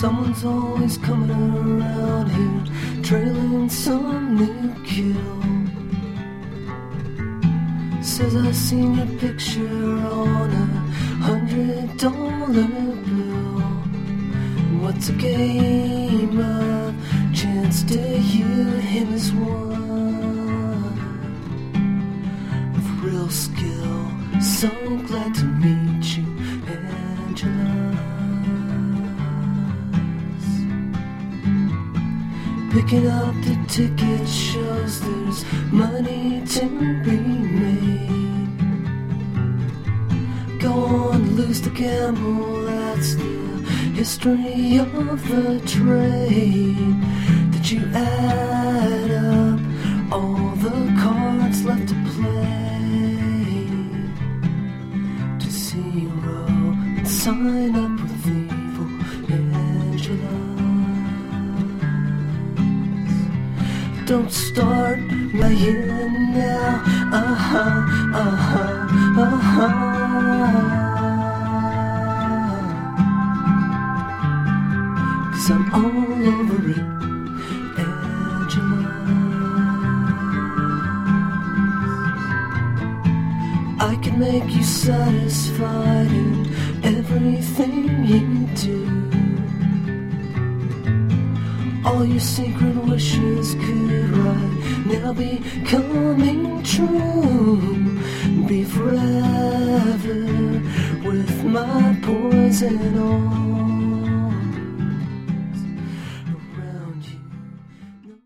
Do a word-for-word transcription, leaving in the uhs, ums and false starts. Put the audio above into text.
Someone's always coming around here, trailing some new kill. Says I seen your picture on a hundred dollar bill. What's a game of chance to you? Him is one of real skill. So glad to meet you, Angela. Picking up the ticket shows there's money to be made. Go on, lose the gamble, that's the history of the trade. Did you add up all the cards left to play to zero and sign up with evil Angela? Don't start right here now, uh-huh, uh-huh, uh-huh. Cause I'm all over it, Angela. I can make you satisfied in everything you do. All your secret wishes could right now be coming true. Be forever with my poison on.